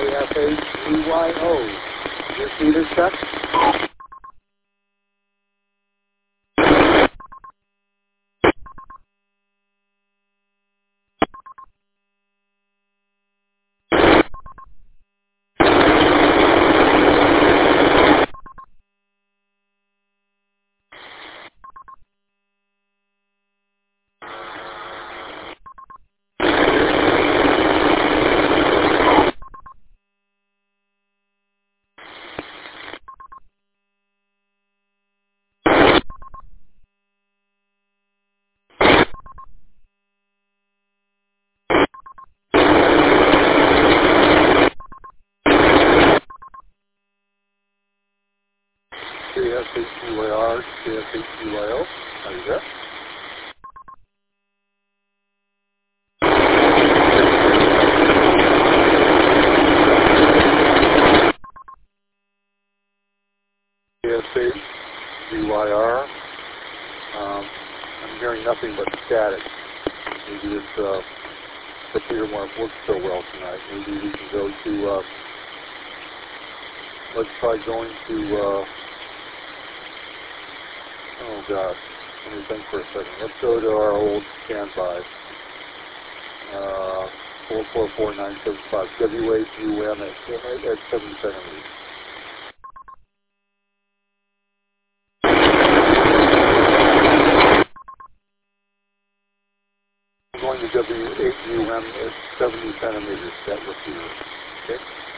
KFHEYO. Receiver check. KFHEYR, KFHEYO. Are you there? KFHEYR. I'm hearing nothing but static. Maybe this computer won't work so well tonight. Maybe we can go to, let's try going to, oh God, let me think for a second. Let's go to our old standby. 444975, WHUM at 7 centimeters. I'm going to WHUM at 70 centimeters, that receiver. Okay?